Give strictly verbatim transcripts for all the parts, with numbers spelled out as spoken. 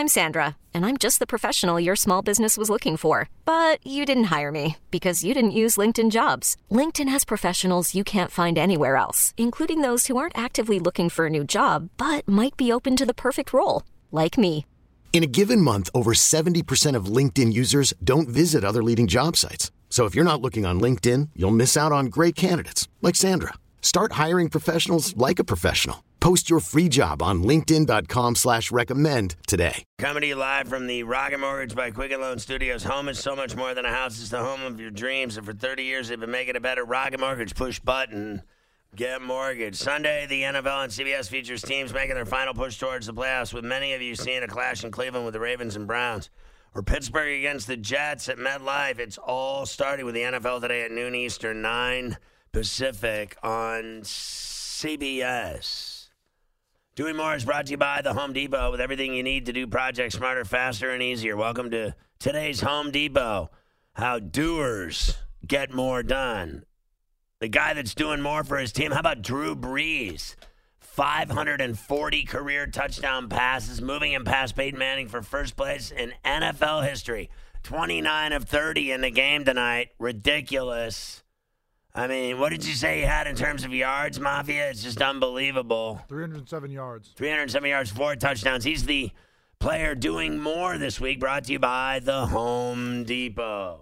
I'm Sandra, and I'm just the professional your small business was looking for. But you didn't hire me because you didn't use LinkedIn Jobs. LinkedIn has professionals you can't find anywhere else, including those who aren't actively looking for a new job, but might be open to the perfect role, like me. In a given month, over seventy percent of LinkedIn users don't visit other leading job sites. So if you're not looking on LinkedIn, you'll miss out on great candidates like Sandra. Start hiring professionals like a professional. Post your free job on linkedin.com slash recommend today. Coming to you live from the Rocket Mortgage by Quicken Loan Studios. Home is so much more than a house. It's the home of your dreams. And for thirty years, they've been making it better. Rocket Mortgage, push button, get mortgage. Sunday, the N F L and C B S features teams making their final push towards the playoffs, with many of you seeing a clash in Cleveland with the Ravens and Browns, or Pittsburgh against the Jets at MetLife. It's all starting with the N F L today at noon Eastern, nine Pacific on C B S. Doing More is brought to you by the Home Depot, with everything you need to do projects smarter, faster, and easier. Welcome to today's Home Depot. How doers get more done. The guy that's doing more for his team, how about Drew Brees? five hundred forty career touchdown passes, moving him past Peyton Manning for first place in N F L history. twenty-nine of thirty in the game tonight. Ridiculous. I mean, what did you say he had in terms of yards, Mafia? It's just unbelievable. three hundred seven yards. three hundred seven yards, four touchdowns. He's the player doing more this week, brought to you by the Home Depot.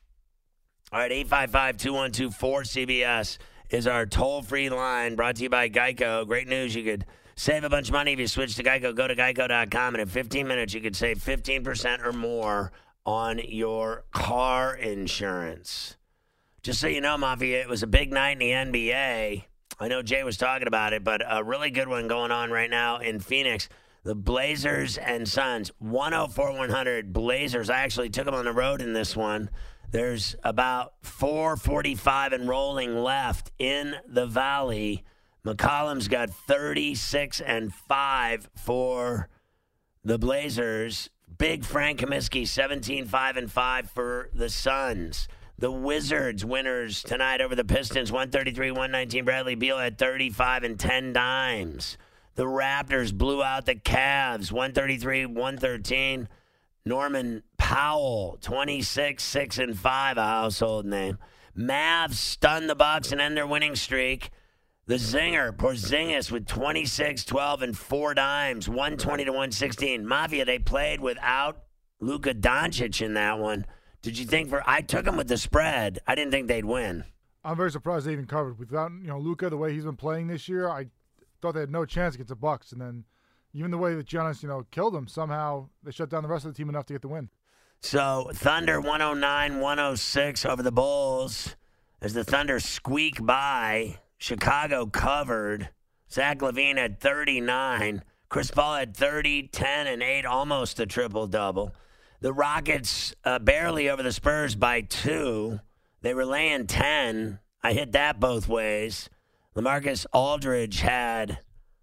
All right, eight five five, two one two, four C B S is our toll-free line, brought to you by Geico. Great news. You could save a bunch of money if you switch to Geico. Go to geico dot com, and in fifteen minutes, you could save fifteen percent or more on your car insurance. Just so you know, Mafia, it was a big night in the N B A. I know Jay was talking about it, but a really good one going on right now in Phoenix. The Blazers and Suns, one oh four one hundred Blazers. I actually took them on the road in this one. There's about four forty-five and rolling left in the Valley. McCollum's got thirty-six and five for the Blazers. Big Frank Kaminsky, seventeen five and five for the Suns. The Wizards winners tonight over the Pistons, one thirty-three one nineteen. Bradley Beal had thirty-five and ten dimes. The Raptors blew out the Cavs, one thirty-three one thirteen. Norman Powell, twenty-six six and five, a household name. Mavs stunned the Bucks and end their winning streak. The Zinger, Porzingis, with twenty-six twelve and four dimes, one twenty to one sixteen. Mafia, they played without Luka Doncic in that one. Did you think for – I took them with the spread. I didn't think they'd win. I'm very surprised they even covered. Without, you know, Luka, the way he's been playing this year, I thought they had no chance against the Bucks. And then even the way that Giannis, you know, killed them, somehow they shut down the rest of the team enough to get the win. So Thunder one oh nine one oh six over the Bulls as the Thunder squeak by. Chicago covered. Zach LaVine had thirty-nine. Chris Paul had thirty, ten, and eight, almost a triple-double. The Rockets uh, barely over the Spurs by two. They were laying ten. I hit that both ways. LaMarcus Aldridge had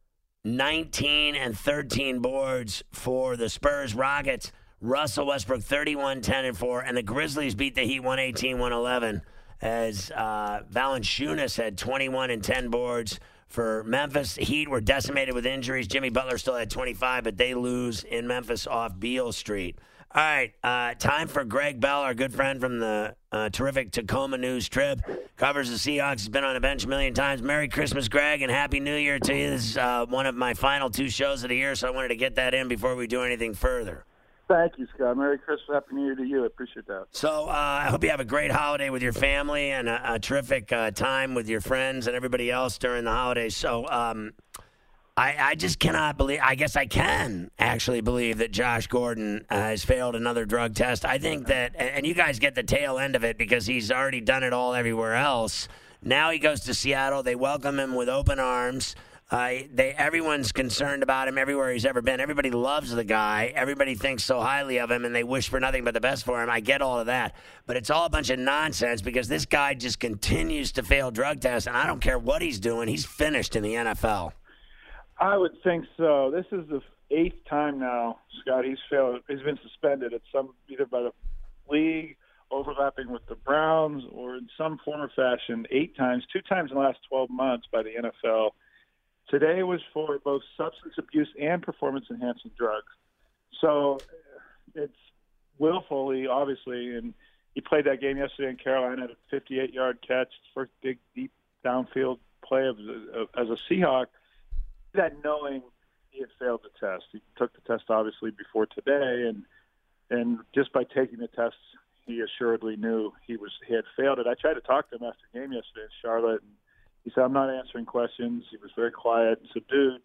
nineteen and thirteen boards for the Spurs. Rockets, Russell Westbrook, thirty-one, ten, and four. And the Grizzlies beat the Heat one eighteen one eleven as uh, Valanciunas had twenty-one and ten boards for Memphis. The Heat were decimated with injuries. Jimmy Butler still had twenty-five, but they lose in Memphis off Beale Street. All right, uh, time for Greg Bell, our good friend from the uh, terrific Tacoma News Trib. Covers the Seahawks, has been on the bench a million times. Merry Christmas, Greg, and Happy New Year to you. This is uh, one of my final two shows of the year, so I wanted to get that in before we do anything further. Thank you, Scott. Merry Christmas, Happy New Year to you. I appreciate that. So uh, I hope you have a great holiday with your family and a, a terrific uh, time with your friends and everybody else during the holidays. So um, I, I just cannot believe, I guess I can actually believe that Josh Gordon uh, has failed another drug test. I think that, and you guys get the tail end of it because he's already done it all everywhere else. Now he goes to Seattle. They welcome him with open arms. Uh, they everyone's concerned about him everywhere he's ever been. Everybody loves the guy. Everybody thinks so highly of him, and they wish for nothing but the best for him. I get all of that. But it's all a bunch of nonsense because this guy just continues to fail drug tests, and I don't care what he's doing. He's finished in the N F L. I would think so. This is the eighth time now, Scott, he's failed. He's been suspended at some either by the league, overlapping with the Browns, or in some form or fashion, eight times, two times in the last twelve months by the N F L. Today was for both substance abuse and performance-enhancing drugs. So it's willfully, obviously, and he played that game yesterday in Carolina, had a fifty-eight-yard catch, first big, deep downfield play of, of, as a Seahawk. That knowing he had failed the test. He took the test, obviously, before today, and and just by taking the test, he assuredly knew he was he had failed it. I tried to talk to him after the game yesterday in Charlotte, and he said, I'm not answering questions. He was very quiet and subdued.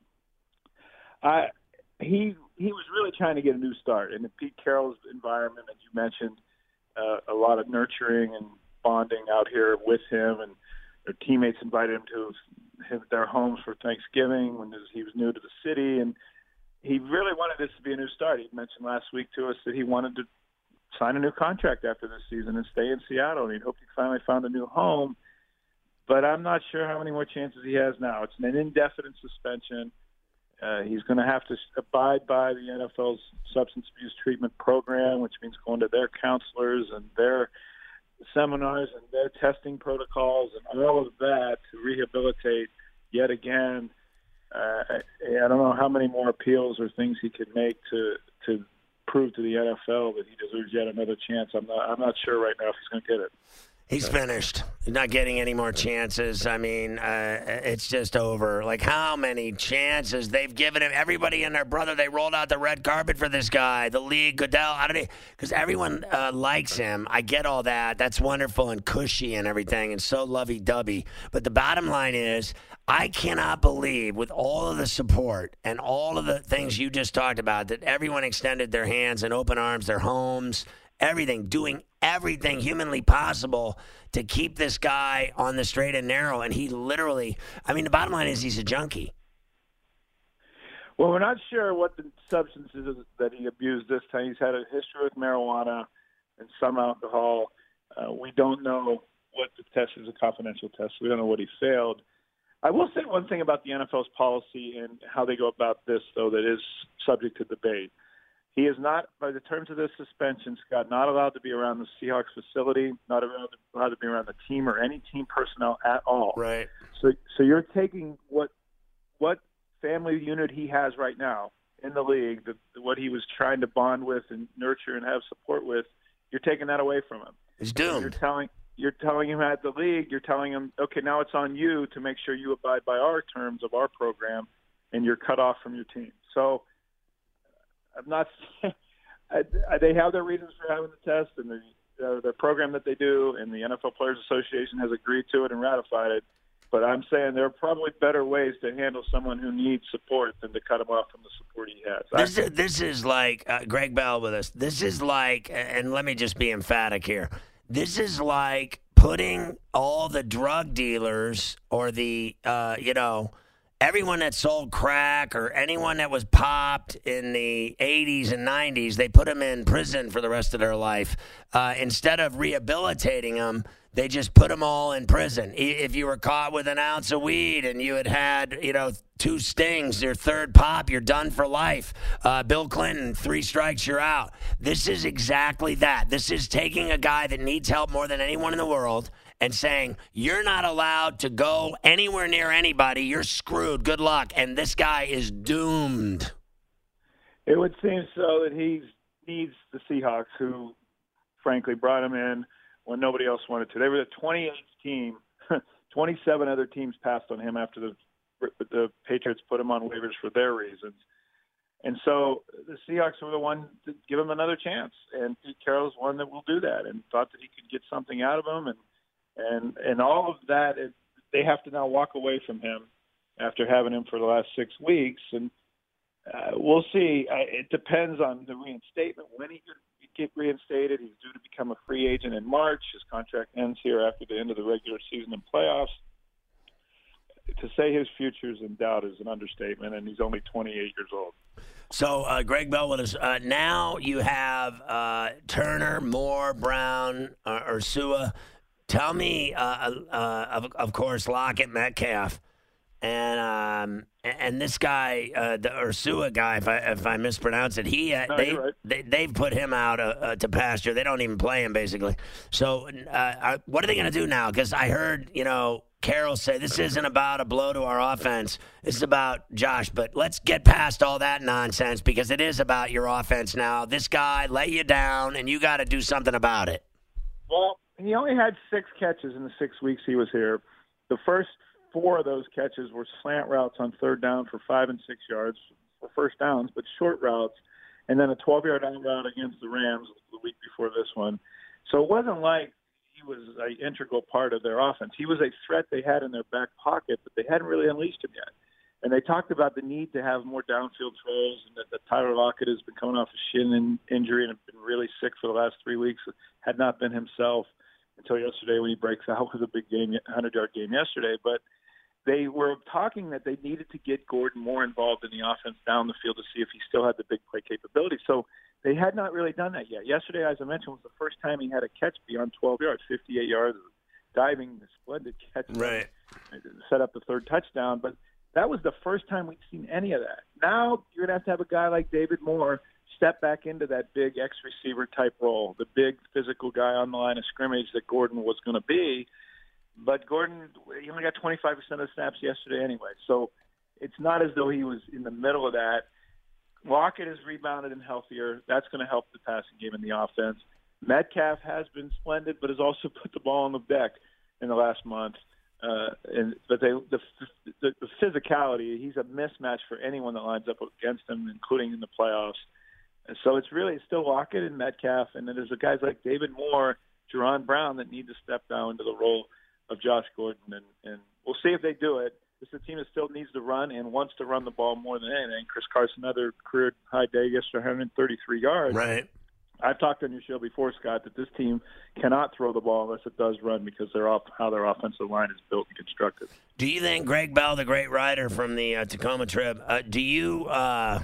I, he he was really trying to get a new start. And in Pete Carroll's environment, as you mentioned, uh, a lot of nurturing and bonding out here with him, and their teammates invited him to his, their homes for Thanksgiving when he was new to the city. And he really wanted this to be a new start. He mentioned last week to us that he wanted to sign a new contract after this season and stay in Seattle, and he hoped he finally found a new home. But I'm not sure how many more chances he has now. It's an indefinite suspension. Uh, he's going to have to abide by the N F L's substance abuse treatment program, which means going to their counselors and their seminars and their testing protocols and all of that to rehabilitate yet again. Uh, I, I don't know how many more appeals or things he could make to to prove to the N F L that he deserves yet another chance. I'm not. I'm not sure right now if he's going to get it. He's finished. He's not getting any more chances. I mean, uh, it's just over. Like, how many chances they've given him? Everybody and their brother, they rolled out the red carpet for this guy. The league, Goodell, how did he? Because everyone uh, likes him. I get all that. That's wonderful and cushy and everything and so lovey-dovey. But the bottom line is, I cannot believe, with all of the support and all of the things you just talked about, that everyone extended their hands and open arms, their homes, everything, doing everything humanly possible to keep this guy on the straight and narrow. And he literally, I mean, the bottom line is he's a junkie. Well, we're not sure what the substances that he abused this time. He's had a history with marijuana and some alcohol. Uh, we don't know what the test is, a confidential test. We don't know what he failed. I will say one thing about the N F L's policy and how they go about this, though, that is subject to debate. He is not, by the terms of this suspension, Scott, not allowed to be around the Seahawks facility, not allowed to be around the team or any team personnel at all. Right. So, so you're taking what what family unit he has right now in the league, the, what he was trying to bond with and nurture and have support with, you're taking that away from him. He's doomed. You're telling you're telling him at the league, you're telling him, okay, now it's on you to make sure you abide by our terms of our program, and you're cut off from your team. So. I'm not. They have their reasons for having the test and the uh, the program that they do, and the N F L Players Association has agreed to it and ratified it. But I'm saying there are probably better ways to handle someone who needs support than to cut him off from the support he has. This is, this is like uh, Greg Bell with us. This is like, and let me just be emphatic here. This is like putting all the drug dealers or the uh, you know. Everyone that sold crack or anyone that was popped in the eighties and nineties, they put them in prison for the rest of their life. Uh, instead of rehabilitating them, they just put them all in prison. If you were caught with an ounce of weed and you had had, you know, two stings, your third pop, you're done for life. Uh, Bill Clinton, three strikes, you're out. This is exactly that. This is taking a guy that needs help more than anyone in the world and saying, you're not allowed to go anywhere near anybody. You're screwed. Good luck. And this guy is doomed. It would seem so that he needs the Seahawks, who, frankly, brought him in when nobody else wanted to. They were the twenty-eighth team. twenty-seven other teams passed on him after the the Patriots put him on waivers for their reasons. And so the Seahawks were the one to give him another chance. And Pete Carroll's one that will do that and thought that he could get something out of him. And And and all of that, it, they have to now walk away from him after having him for the last six weeks. And uh, we'll see. I, it depends on the reinstatement, when he could get reinstated. He's due to become a free agent in March. His contract ends here after the end of the regular season and playoffs. To say his future is in doubt is an understatement, and he's only twenty-eight years old. So, uh, Greg Bell with us. Uh, now you have uh, Turner, Moore, Brown, uh, Ursua. Tell me, uh, uh, of, of course, Lockett, Metcalf, and um, and this guy, uh, the Ursua guy, if I if I mispronounce it, he uh, no, they, right. they they've put him out uh, uh, to pasture. They don't even play him basically. So, uh, what are they going to do now? Because I heard, you know, Carroll say this isn't about a blow to our offense. This is about Josh. But let's get past all that nonsense because it is about your offense now. This guy let you down, and you got to do something about it. Well, he only had six catches in the six weeks he was here. The first four of those catches were slant routes on third down for five and six yards for first downs, but short routes, and then a twelve-yard out route against the Rams the week before this one. So it wasn't like he was an integral part of their offense. He was a threat they had in their back pocket, but they hadn't really unleashed him yet. And they talked about the need to have more downfield throws, and that, that Tyler Lockett has been coming off a shin in, injury and been really sick for the last three weeks, had not been himself until yesterday when he breaks out with a big game, hundred-yard game yesterday. But they were talking that they needed to get Gordon more involved in the offense down the field to see if he still had the big play capability. So they had not really done that yet. Yesterday, as I mentioned, was the first time he had a catch beyond twelve yards, fifty-eight yards, diving, splendid catch. Right. Set up the third touchdown. But that was the first time we've seen any of that. Now you're going to have to have a guy like David Moore step back into that big X-receiver type role, the big physical guy on the line of scrimmage that Gordon was going to be. But Gordon, he only got twenty-five percent of the snaps yesterday anyway. So it's not as though he was in the middle of that. Lockett is rebounded and healthier. That's going to help the passing game in the offense. Metcalf has been splendid, but has also put the ball on the deck in the last month. Uh, and but they, the, the the physicality, he's a mismatch for anyone that lines up against him, including in the playoffs. And so it's really it's still Lockett and Metcalf, and then there's guys like David Moore, Jerron Brown that need to step down into the role of Josh Gordon, and, and we'll see if they do it. This is a team that still needs to run and wants to run the ball more than anything. Chris Carson, another career high day yesterday, one hundred thirty-three yards. Right. I've talked on your show before, Scott, that this team cannot throw the ball unless it does run because they're off how their offensive line is built and constructed. Do you think Greg Bell, the great writer from the uh, Tacoma trip, uh, do you uh,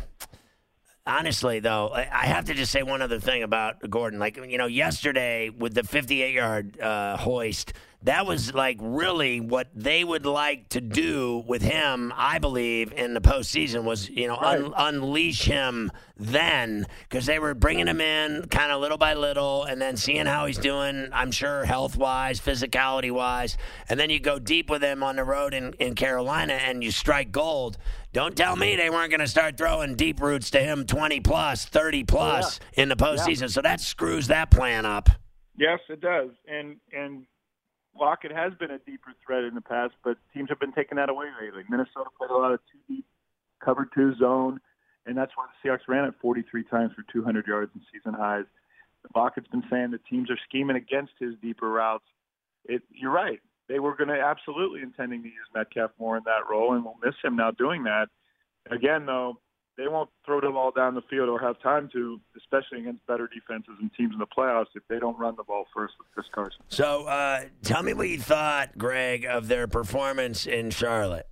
– honestly, though, I have to just say one other thing about Gordon. Like, you know, yesterday with the fifty-eight-yard uh, hoist – that was like really what they would like to do with him, I believe, in the postseason was, you know, right. un- unleash him then because they were bringing him in kind of little by little and then seeing how he's doing, I'm sure, health-wise, physicality-wise. And then you go deep with him on the road in, in Carolina and you strike gold. Don't tell me they weren't going to start throwing deep routes to him twenty-plus, thirty-plus oh, yeah. in the postseason. Yeah. So that screws that plan up. Yes, it does. And and Lockett has been a deeper threat in the past, but teams have been taking that away lately. Minnesota played a lot of two deep, cover two zone, and that's why the Seahawks ran it forty-three times for two hundred yards and season highs. Lockett's been saying that teams are scheming against his deeper routes. It, you're right. They were going to absolutely intending to use Metcalf more in that role, and we'll miss him now doing that. Again, though, they won't throw the ball down the field or have time to, especially against better defenses and teams in the playoffs, if they don't run the ball first with Chris Carson. So uh, tell me what you thought, Greg, of their performance in Charlotte.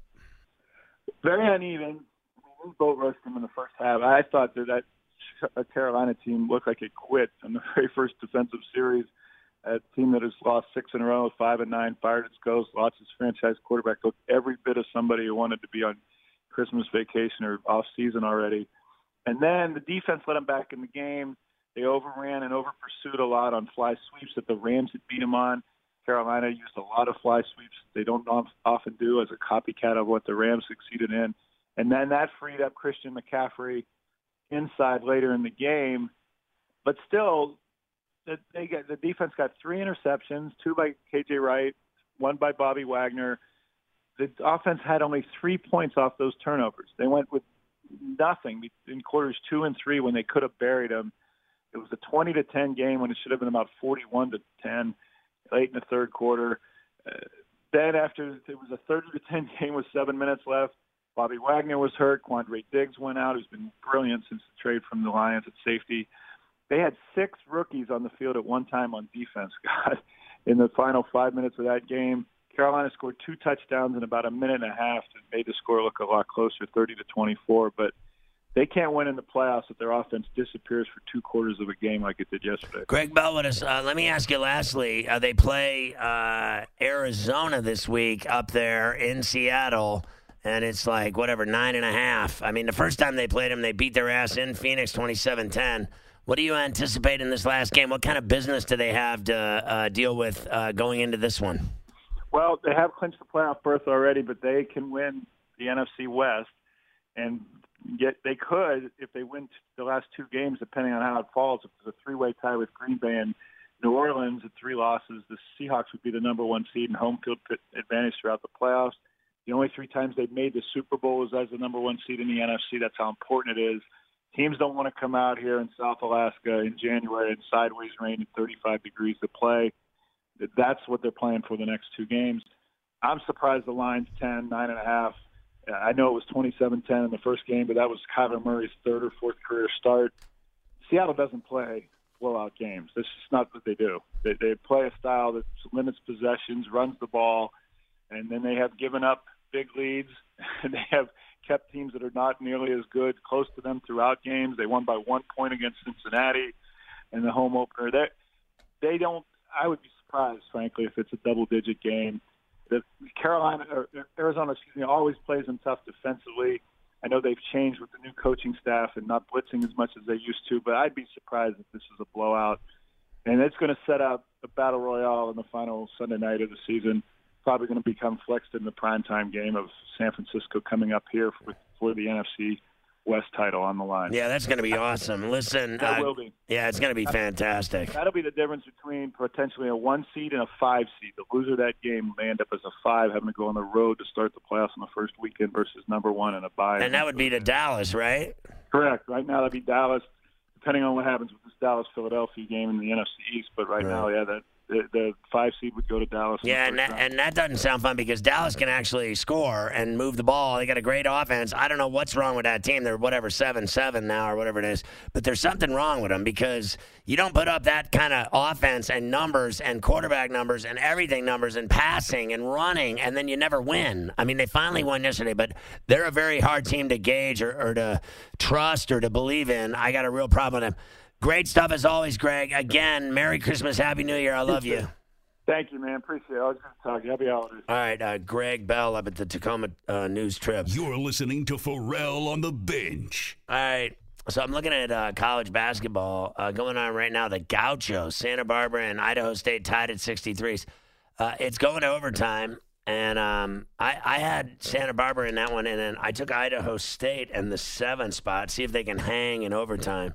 Very uneven. We boat rushed them in the first half. I thought that that Carolina team looked like it quit in the very first defensive series. A team that has lost six in a row, five and nine, fired its ghost, lost its franchise quarterback, looked every bit of somebody who wanted to be on Christmas vacation or off season already. And then the defense let them back in the game. They overran and over pursued a lot on fly sweeps that the Rams had beat them on. Carolina used a lot of fly sweeps they don't often do as a copycat of what the Rams succeeded in. And then that freed up Christian McCaffrey inside later in the game. But still, they got, the defense got three interceptions, two by K J Wright, one by Bobby Wagner. The offense had only three points off those turnovers. They went with nothing in quarters two and three when they could have buried them. It was a twenty to ten game when it should have been about forty-one to ten late in the third quarter. Uh, then after it was a thirty to ten game with seven minutes left, Bobby Wagner was hurt. Quandre Diggs went out, who's been brilliant since the trade from the Lions at safety. They had six rookies on the field at one time on defense, God, in the final five minutes of that game. Carolina scored two touchdowns in about a minute and a half and made the score look a lot closer, thirty to twenty-four. But they can't win in the playoffs if their offense disappears for two quarters of a game like it did yesterday. Greg Bell with us. Uh, let me ask you lastly, uh, they play uh, Arizona this week up there in Seattle, and it's like, whatever, nine and a half. I mean, the first time they played them, they beat their ass in Phoenix twenty-seven ten. What do you anticipate in this last game? What kind of business do they have to uh, deal with uh, going into this one? Well, they have clinched the playoff berth already, but they can win the N F C West, and get they could if they win the last two games, depending on how it falls. If there's a three-way tie with Green Bay and New Orleans at three losses, the Seahawks would be the number one seed and home field advantage throughout the playoffs. The only three times they've made the Super Bowl is as the number one seed in the N F C. That's how important it is. Teams don't want to come out here in South Alaska in January and sideways rain and thirty-five degrees to play. That's what they're playing for the next two games. I'm surprised the line's ten, nine and a half. I know it was twenty-seven ten in the first game, but that was Kyler Murray's third or fourth career start. Seattle doesn't play blowout games. That's just not what they do. They, they play a style that limits possessions, runs the ball, and then they have given up big leads, and they have kept teams that are not nearly as good close to them throughout games. They won by one point against Cincinnati in the home opener. They, they don't – I would be surprised, frankly, if it's a double-digit game. The Carolina or Arizona, excuse me, always plays them tough defensively. I know they've changed with the new coaching staff and not blitzing as much as they used to, but I'd be surprised if this is a blowout. And it's going to set up a battle royale in the final Sunday night of the season. Probably going to become flexed in the primetime game of San Francisco coming up here for, for the N F C West title on the line. Yeah, that's going to be awesome. Listen, that uh, will be. Yeah, it's going to be fantastic. That'll be the difference between potentially a one seed and a five seed. The loser of that game may end up as a five, having to go on the road to start the playoffs on the first weekend versus number one and a bye. And that would be to Dallas, right? Correct. Right now, that'd be Dallas, depending on what happens with this Dallas-Philadelphia game in the N F C East. But right, right. now, yeah, that. The, the five seed would go to Dallas. Yeah, and that, and that doesn't sound fun because Dallas can actually score and move the ball. They got a great offense. I don't know what's wrong with that team. They're whatever seven seven now or whatever it is, but there's something wrong with them because you don't put up that kind of offense and numbers and quarterback numbers and everything numbers and passing and running, and then you never win. I mean, they finally won yesterday, but they're a very hard team to gauge or, or to trust or to believe in. I got a real problem with them. Great stuff as always, Greg. Again, Merry Christmas, Happy New Year. I love you. Thank you, man. Appreciate it. I was going to talk to you. Happy holidays. All right, uh, Greg Bell up at the Tacoma uh, News Trib. You're listening to Pharrell on the Bench. All right, so I'm looking at uh, college basketball uh, going on right now. The Gauchos, Santa Barbara and Idaho State tied at sixty-threes. Uh, it's going to overtime, and um, I, I had Santa Barbara in that one, and then I took Idaho State in the seven spot, see if they can hang in overtime.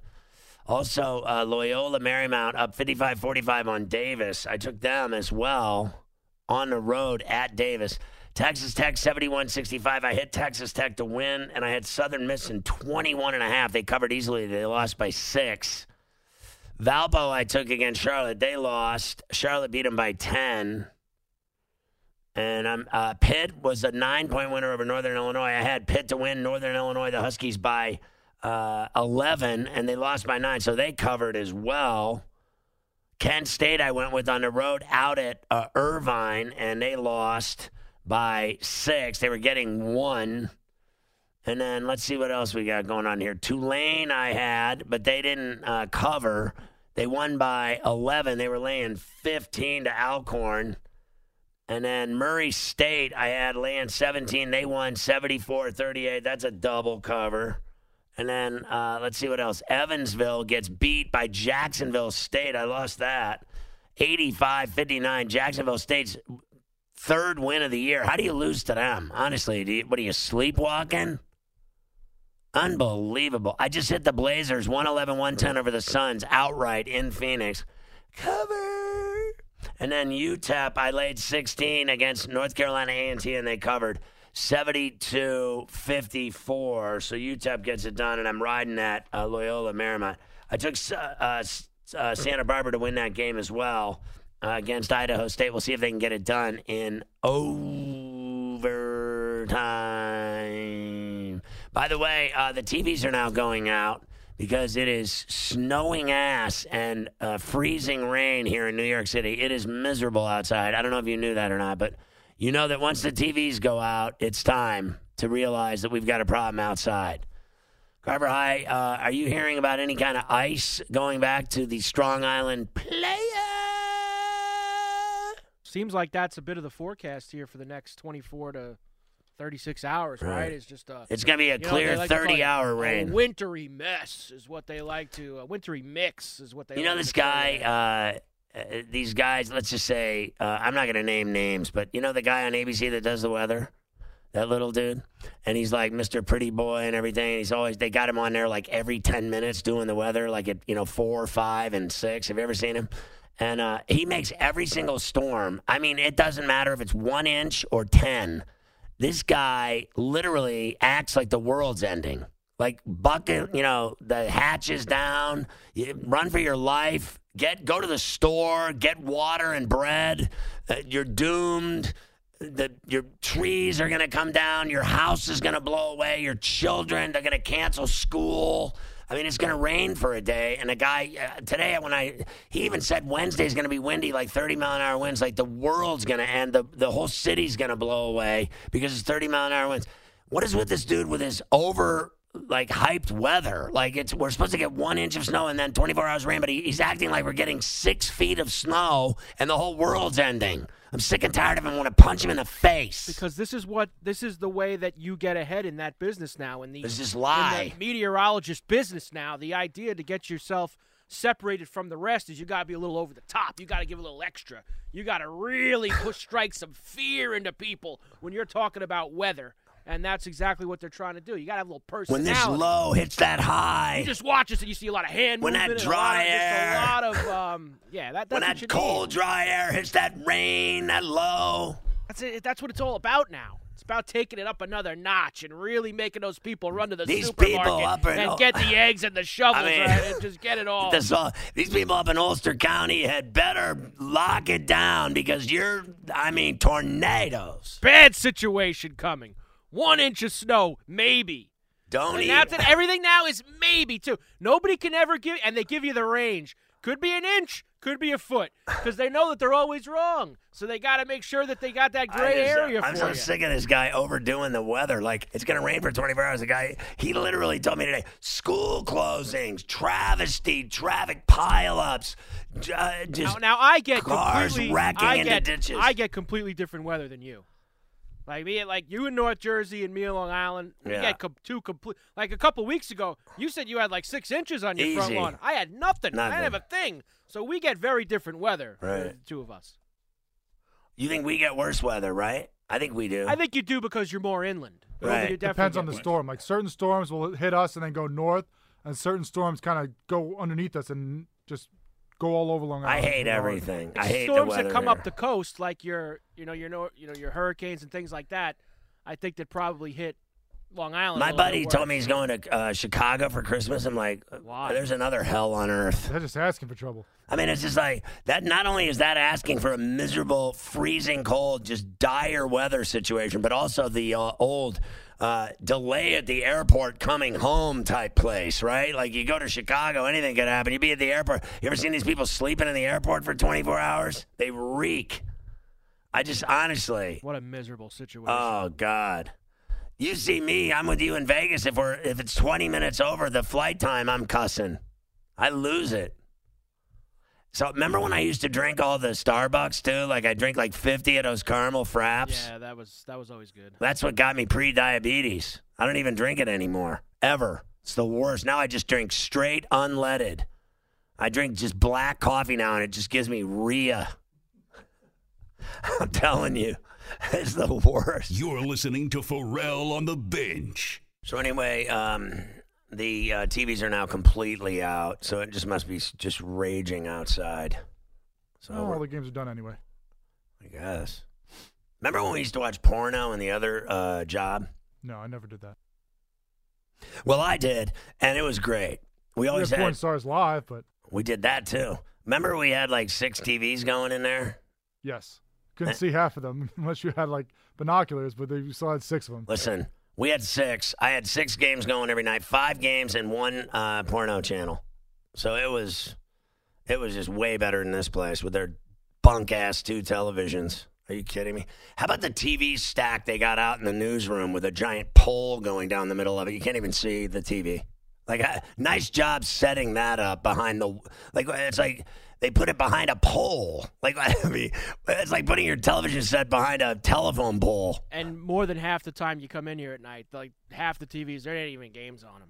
Also, uh, Loyola Marymount up fifty-five forty-five on Davis. I took them as well on the road at Davis. Texas Tech seventy-one sixty-five. I hit Texas Tech to win, and I had Southern Miss in twenty-one and a half. They covered easily. They lost by six. Valpo I took against Charlotte. They lost. Charlotte beat them by ten. And um, uh, Pitt was a nine-point winner over Northern Illinois. I had Pitt to win. Northern Illinois, the Huskies by Uh, eleven, and they lost by nine, so they covered as well. Kent State I went with on the road out at uh, Irvine, and they lost by six. They were getting one. And then let's see what else we got going on here. Tulane I had, but they didn't uh, cover. They won by eleven. They were laying fifteen to Alcorn. And then Murray State I had laying seventeen. They won seventy-four thirty-eight. That's a double cover. And then uh, let's see what else. Evansville gets beat by Jacksonville State. I lost that. eighty-five fifty-nine. Jacksonville State's third win of the year. How do you lose to them? Honestly, do you, what are you, sleepwalking? Unbelievable. I just hit the Blazers one eleven one ten over the Suns outright in Phoenix. Cover. And then U T E P, I laid sixteen against North Carolina A and T, and they covered. seventy-two fifty-four, so U T E P gets it done, and I'm riding that uh, Loyola Marymount. I took uh, uh, Santa Barbara to win that game as well uh, against Idaho State. We'll see if they can get it done in overtime. By the way, uh, the T Vs are now going out because it is snowing ass and uh, freezing rain here in New York City. It is miserable outside. I don't know if you knew that or not, but you know that once the T Vs go out, it's time to realize that we've got a problem outside. Carver High, uh, are you hearing about any kind of ice going back to the Strong Island Playa? Seems like that's a bit of the forecast here for the next twenty-four to thirty-six hours, right? right? It's just a, It's going to be a clear like thirty-hour rain. A wintry mess is what they like to. A wintry mix is what they. You like know this to guy. Uh, uh, these guys, let's just say, uh, I'm not going to name names, but you know the guy on A B C that does the weather? That little dude? And he's like Mister Pretty Boy and everything. He's always, they got him on there like every ten minutes doing the weather, like at, you know, four, five, and six. Have you ever seen him? And uh, he makes every single storm. I mean, it doesn't matter if it's one inch or ten. This guy literally acts like the world's ending. Like bucket, you know, the hatch is down. You run for your life. Get go to the store. Get water and bread. Uh, you're doomed. The, your trees are going to come down. Your house is going to blow away. Your children, they're going to cancel school. I mean, it's going to rain for a day. And a guy uh, today, when I he even said Wednesday's going to be windy, like thirty mile an hour winds, like the world's going to end. The the whole city's going to blow away because it's thirty mile an hour winds. What is with this dude with his over like hyped weather? Like it's we're supposed to get one inch of snow and then twenty-four hours rain, but he, he's acting like we're getting six feet of snow and the whole world's ending. I'm sick and tired of him. I want to punch him in the face. Because this is what this is the way that you get ahead in that business now. In the this is lie. In the meteorologist business now, the idea to get yourself separated from the rest is you got to be a little over the top. You got to give a little extra. You got to really push strike some fear into people when you're talking about weather. And that's exactly what they're trying to do. You got to have a little personality. When this low hits that high. You just watch this and you see a lot of hand when movement. When that dry a air. A lot of, um, yeah, that, that's when what that you cold, need. dry air hits that rain, that low. That's it. That's what it's all about now. It's about taking it up another notch and really making those people run to the these supermarket people up in, and get the eggs and the shovels I mean, right, and just get it all. This, uh, these people up in Ulster County had better lock it down because you're, I mean, tornadoes. Bad situation coming. One inch of snow, maybe. Don't and eat. That's it. Everything now is maybe, too. Nobody can ever give, and they give you the range. Could be an inch, could be a foot, because they know that they're always wrong. So they got to make sure that they got that gray just, area I'm for so you. sick of this guy overdoing the weather. Like, it's going to rain for twenty-four hours. The guy, he literally told me today, school closings, travesty, traffic pileups, uh, just now, now I get cars completely, wrecking I into get, ditches. I get completely different weather than you. Like me, like you in North Jersey and me in Long Island, we yeah. get com- two complete. Like a couple weeks ago, you said you had like six inches on your Easy. front lawn. I had nothing. nothing. I didn't have a thing. So we get very different weather, right. the two of us. You think we get worse weather, right? I think we do. I think you do because you're more inland. Right. You Depends on the worse. storm. Like certain storms will hit us and then go north, and certain storms kind of go underneath us and just go all over Long Island. I hate everything. I hate storms the weather that come here. up the coast, like your, you know, your, you know, your hurricanes and things like that. I think that probably hit Long Island. My a little buddy bit told worse. me he's going to uh, Chicago for Christmas. I'm like, Why? there's another hell on earth. They're just asking for trouble. I mean, it's just like that. Not only is that asking for a miserable, freezing cold, just dire weather situation, but also the uh, old uh, delay at the airport coming home type place, right? Like you go to Chicago, anything could happen. You be at the airport. You ever seen these people sleeping in the airport for twenty-four hours? They reek. I just honestly. What a miserable situation. Oh God. You see me, I'm with you in Vegas. If we're if it's twenty minutes over the flight time, I'm cussing. I lose it. So remember when I used to drink all the Starbucks too? Like I drink like fifty of those caramel fraps. Yeah, that was that was always good. That's what got me pre-diabetes. I don't even drink it anymore. Ever. It's the worst. Now I just drink straight unleaded. I drink just black coffee now and it just gives me R I A. I'm telling you. It's the worst. You're listening to Pharrell on the Bench. So anyway, um, the uh, T Vs are now completely out, so it just must be just raging outside. So Oh, all the games are done anyway. I guess. Remember when we used to watch porno in the other uh, job? No, I never did that. Well, I did, and it was great. We We always had porn had. stars live, but We did that too. Remember we had like six T Vs going in there? yes. Couldn't see half of them unless you had like binoculars, but they, you still had six of them. Listen, we had six. I had six games going every night, five games and one uh, porno channel. So it was, it was just way better than this place with their bunk ass two televisions. Are you kidding me? How about the T V stack they got out in the newsroom with a giant pole going down the middle of it? You can't even see the T V. Like, uh, nice job setting that up behind the. Like, it's like. They put it behind a pole. Like, I mean, it's like putting your television set behind a telephone pole. And more than half the time you come in here at night, like half the T Vs, there ain't even games on them.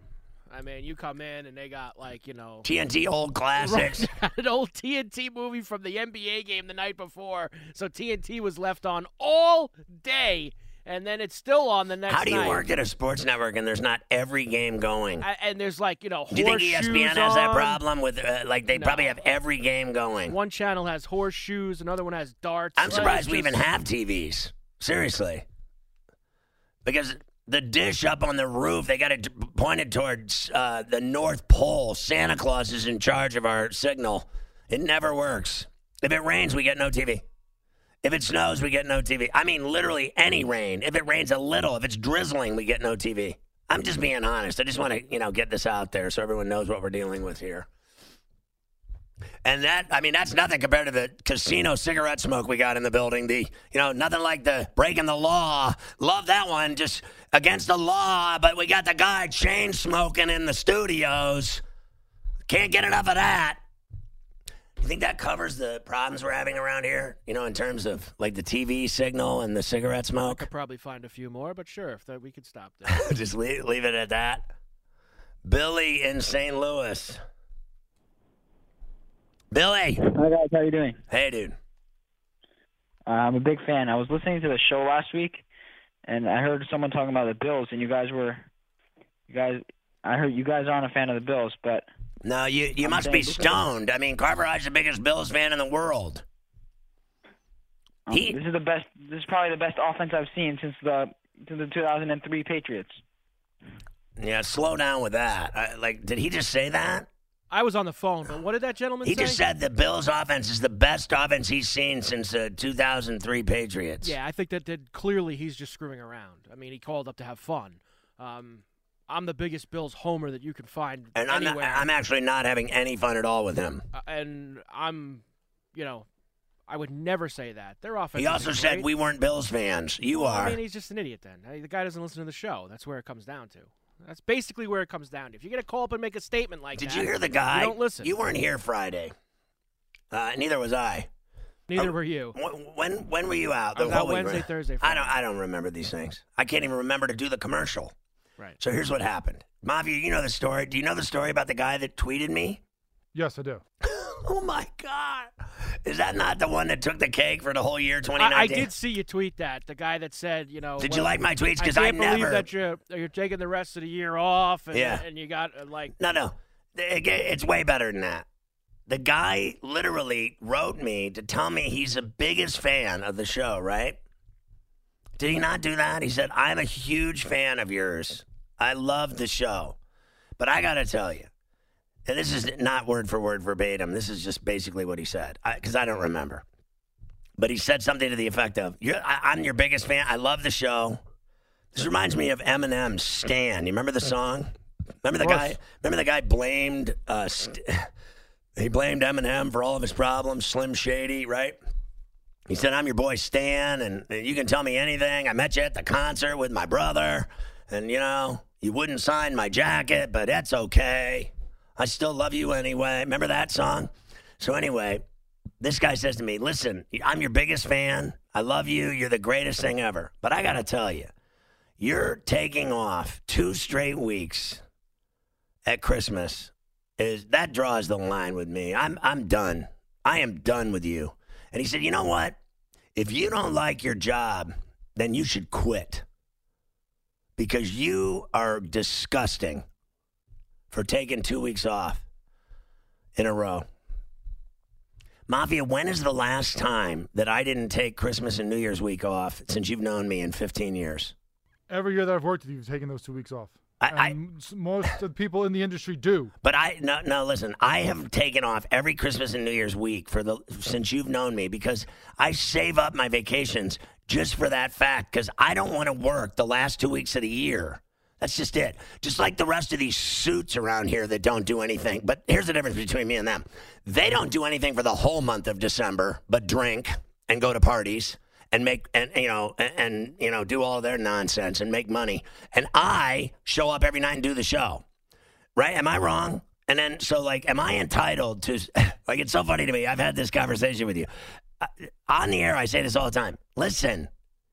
I mean, you come in and they got like, you know. T N T old classics. Right, an old T N T movie from the N B A game the night before. So T N T was left on all day, and then it's still on the next night. How do you night. work at a sports network and there's not every game going? I, and there's like, you know, Do you think E S P N has on. that problem with, uh, like, they No. probably have every game going? One channel has horseshoes, another one has darts. I'm Like, surprised it's we just- even have T Vs. Seriously. Because the dish up on the roof, they got it pointed towards uh, the North Pole. Santa Claus is in charge of our signal. It never works. If it rains, we get no T V. If it snows, we get no T V. I mean, literally any rain. If it rains a little, if it's drizzling, we get no T V. I'm just being honest. I just want to, you know, get this out there so everyone knows what we're dealing with here. And that, I mean, that's nothing compared to the casino cigarette smoke we got in the building. The, you know, nothing like the breaking the law. Love that one. Just against the law, but we got the guy chain smoking in the studios. Can't get enough of that. You think that covers the problems we're having around here? You know, in terms of like the T V signal and the cigarette smoke? Could probably find a few more, but sure, if that, we could stop there. Just leave, leave it at that. Billy in Saint Louis. Billy. Hi, guys. How you doing? Hey, dude. Uh, I'm a big fan. I was listening to the show last week, and I heard someone talking about the Bills, and you guys were, you guys, I heard you guys aren't a fan of the Bills, but. No, you you I'm must saying be this is- stoned. I mean, Carver High's the biggest Bills fan in the world. Um, He- this is the best. This is probably the best offense I've seen since the since the two thousand three Patriots. Yeah, slow down with that. I, like, did he just say that? I was on the phone, but what did that gentleman He say? just said the Bills' offense is the best offense he's seen since the two thousand three Patriots. Yeah, I think that, that clearly he's just screwing around. I mean, he called up to have fun. Um, I'm the biggest Bills homer that you can find And I'm, not, anywhere. I'm actually not having any fun at all with him. Uh, and I'm, you know, I would never say that. Their offense He also isn't said great. we weren't Bills fans. You Well, are. I mean, he's just an idiot then. I mean, the guy doesn't listen to the show. That's where it comes down to. That's basically where it comes down to. If you're going to call up and make a statement like Did that, you hear the guy? you don't listen. You weren't here Friday. Uh, neither was I. Neither Uh, were you. When, when when were you out? I was The whole out week, Wednesday, right? Thursday, I Friday. don't. I don't remember these things. I can't even remember to do the commercial. Right. So here's what happened. Mafia, you know the story. Do you know the story about the guy that tweeted me? Yes, I do. Oh my God! Is that not the one that took the cake for the whole year twenty I, I nineteen? did see you tweet that. The guy that said, you know. Did well, you like my tweets? Because I I, can't never. believe that you're, you're taking the rest of the year off, and, Yeah. and you got uh, like. No, no. It- It's way better than that. The guy literally wrote me to tell me he's the biggest fan of the show, right? Did he not do that? He said, I'm a huge fan of yours. I love the show. But I got to tell you, and this is not word for word verbatim. This is just basically what he said, because I, I don't remember. But he said something to the effect of, You're, I, I'm your biggest fan. I love the show. This reminds me of Eminem's Stan. You remember the song? Remember the course. guy? Remember the guy blamed uh, St- he blamed Eminem for all of his problems, Slim Shady, right? He said, I'm your boy Stan, and you can tell me anything. I met you at the concert with my brother, and, you know, you wouldn't sign my jacket, but that's okay. I still love you anyway. Remember that song? So anyway, this guy says to me, listen, I'm your biggest fan. I love you. You're the greatest thing ever. But I got to tell you, you're taking off two straight weeks at Christmas. Is that draws the line with me. I'm I'm done. I am done with you. And he said, you know what? If you don't like your job, then you should quit. Because you are disgusting for taking two weeks off in a row. Mafia, when is the last time that I didn't take Christmas and New Year's week off since you've known me in fifteen years? Every year that I've worked with you, you've taken those two weeks off. I- and s- most of the people in the industry do. But I no no listen, I have taken off every Christmas and New Year's week for the since you've known me because I save up my vacations just for that fact because I don't want to work the last two weeks of the year. That's just it. Just like the rest of these suits around here that don't do anything. But here's the difference between me and them. They don't do anything for the whole month of December but drink and go to parties and make and you know and, and you know do all their nonsense and make money. And I show up every night and do the show. Right? Am I wrong? And then so like am I entitled to like it's so funny to me. I've had this conversation with you. Uh, on the air I say this all the time. Listen.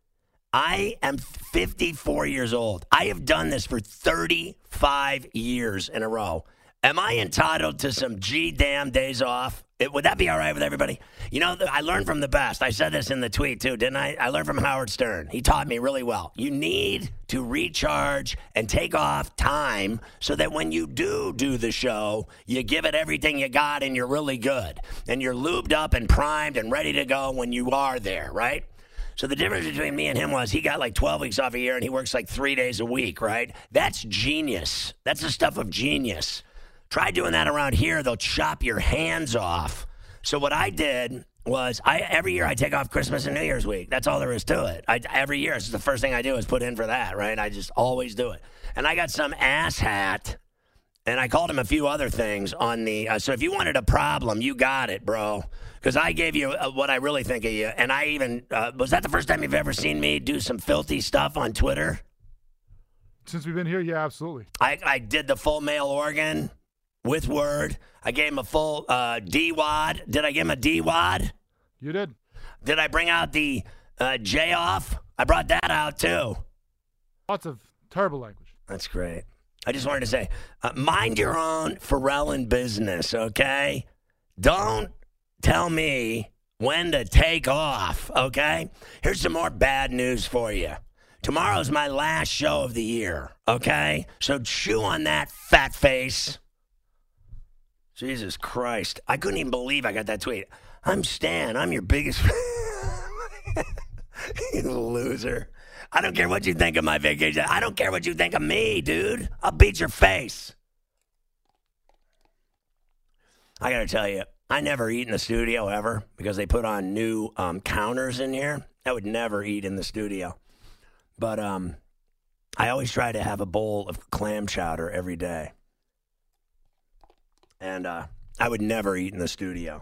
I am fifty-four years old. I have done this for thirty-five years in a row. Am I entitled to some G-damn days off? It, would that be all right with everybody? You know, I learned from the best. I said this in the tweet, too, didn't I? I learned from Howard Stern. He taught me really well. You need to recharge and take off time so that when you do do the show, you give it everything you got and you're really good. And you're lubed up and primed and ready to go when you are there, right? So the difference between me and him was he got like twelve weeks off a year and he works like three days a week, right? That's genius. That's the stuff of genius. Try doing that around here. They'll chop your hands off. So what I did was I every year I take off Christmas and New Year's week. That's all there is to it. I, every year, it's the first thing I do is put in for that, right? I just always do it. And I got some ass hat, and I called him a few other things on the uh, – so if you wanted a problem, you got it, bro. Because I gave you uh, what I really think of you. And I even uh, – was that the first time you've ever seen me do some filthy stuff on Twitter? Since we've been here, yeah, absolutely. I, I did the full male organ. With Word. I gave him a full uh, D-W A D. Did I give him a D-W A D? You did. Did I bring out the uh, J-off? I brought that out, too. Lots of terrible language. That's great. I just wanted to say, uh, mind your own Pharrellin business, okay? Don't tell me when to take off, okay? Here's some more bad news for you. Tomorrow's my last show of the year, okay? So chew on that, fat face. Jesus Christ. I couldn't even believe I got that tweet. I'm Stan. I'm your biggest fan. You loser. I don't care what you think of my vacation. I don't care what you think of me, dude. I'll beat your face. I got to tell you, I never eat in the studio ever because they put on new um, counters in here. I would never eat in the studio. But um, I always try to have a bowl of clam chowder every day. And uh, I would never eat in the studio.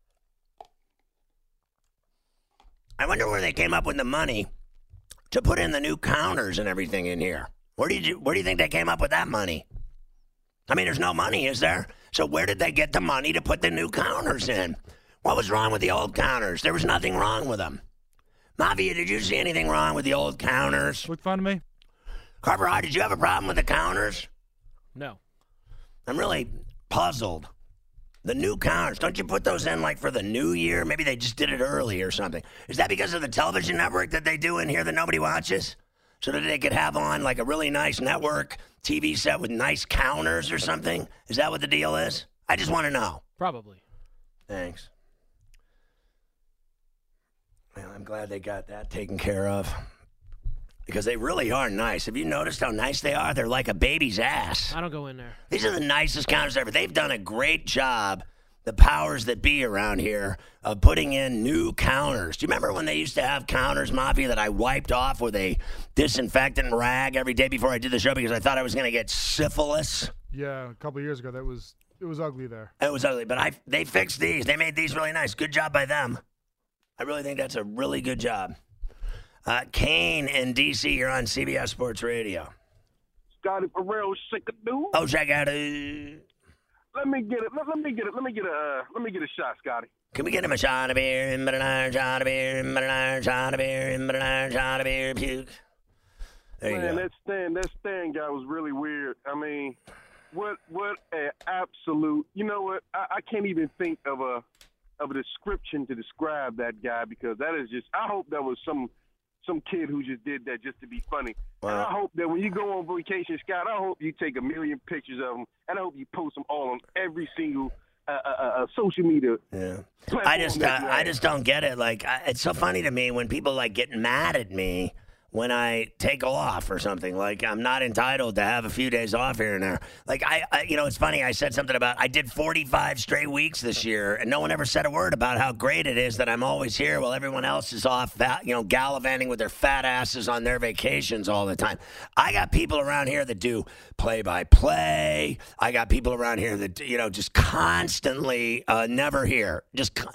I wonder where they came up with the money to put in the new counters and everything in here. Where did you, where do you think they came up with that money? I mean, there's no money, is there? So where did they get the money to put the new counters in? What was wrong with the old counters? There was nothing wrong with them. Mafia, did you see anything wrong with the old counters? Look fun to me. Carver Hart, did you have a problem with the counters? No. I'm really puzzled. The new counters, don't you put those in like for the new year? Maybe they just did it early or something. Is that because of the television network that they do in here that nobody watches? So that they could have on like a really nice network T V set with nice counters or something? Is that what the deal is? I just want to know. Probably. Thanks. Well, I'm glad they got that taken care of. Because they really are nice. Have you noticed how nice they are? They're like a baby's ass. I don't go in there. These are the nicest counters ever. They've done a great job, the powers that be around here, of putting in new counters. Do you remember when they used to have counters, Mafia, that I wiped off with a disinfectant rag every day before I did the show because I thought I was going to get syphilis? Yeah, a couple of years ago, that was it was ugly there. It was ugly, but I they fixed these. They made these really nice. Good job by them. I really think that's a really good job. Uh, Kane in D C, you're on C B S Sports Radio. Scotty Farrell, shake a dude. Oh, check out it. Let me get it. Let, let me get it. Let me get a. Uh, let me get a shot, Scotty. Can we get him a shot of beer? And but an iron shot of beer. And but an iron shot of beer. And but an iron shot of beer. Puke. There you Man, go. that Stan, that Stan guy was really weird. I mean, what, what an absolute. You know what? I, I can't even think of a, of a description to describe that guy because that is just. I hope that was some. Some kid who just did that just to be funny. Wow. And I hope that when you go on vacation, Scott, I hope you take a million pictures of them, and I hope you post them all on every single uh, uh, uh, social media. Yeah. I just, uh, I just don't get it. Like, I, it's so funny to me when people like get mad at me when I take off or something. Like, I'm not entitled to have a few days off here and there. Like, I, I, you know, it's funny. I said something about I did forty-five straight weeks this year, and no one ever said a word about how great it is that I'm always here while everyone else is off, you know, gallivanting with their fat asses on their vacations all the time. I got people around here that do play-by-play. I got people around here that, you know, just constantly uh, never here. Just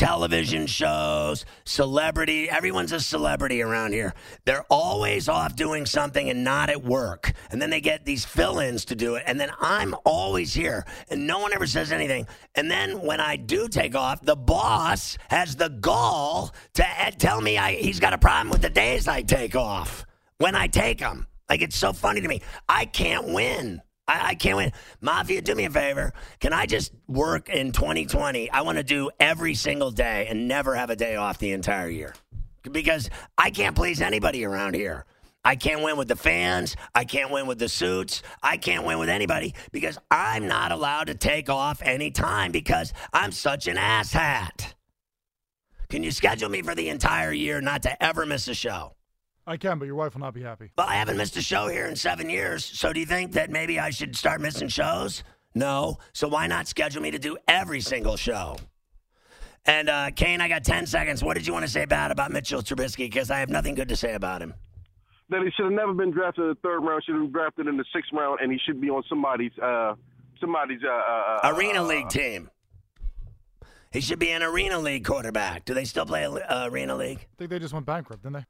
television shows, celebrity. Everyone's a celebrity around here. They're always off doing something and not at work. And then they get these fill-ins to do it. And then I'm always here, and no one ever says anything. And then when I do take off, the boss has the gall to tell me I, he's got a problem with the days I take off when I take them. Like, it's so funny to me. I can't win. I, I can't win. Mafia, do me a favor. Can I just work in twenty twenty? I want to do every single day and never have a day off the entire year. Because I can't please anybody around here. I can't win with the fans. I can't win with the suits. I can't win with anybody because I'm not allowed to take off any time because I'm such an asshat. Can you schedule me for the entire year not to ever miss a show? I can, but your wife will not be happy. Well, I haven't missed a show here in seven years, so do you think that maybe I should start missing shows? No. So why not schedule me to do every single show? And, uh, Kane, I got ten seconds. What did you want to say bad about Mitchell Trubisky? Because I have nothing good to say about him. That he should have never been drafted in the third round. Should have been drafted in the sixth round, and he should be on somebody's uh, somebody's uh, uh, Arena uh, League team. He should be an Arena League quarterback. Do they still play uh, Arena League? I think they just went bankrupt, didn't they?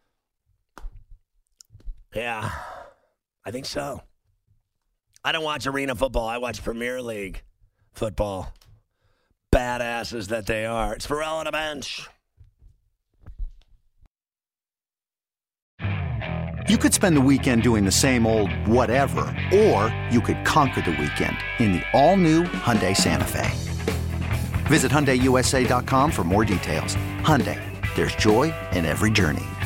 Yeah, I think so. I don't watch arena football. I watch Premier League football. Badasses that they are. It's Ferrall on a bench. You could spend the weekend doing the same old whatever, or you could conquer the weekend in the all-new Hyundai Santa Fe. Visit Hyundai U S A dot com for more details. Hyundai, there's joy in every journey.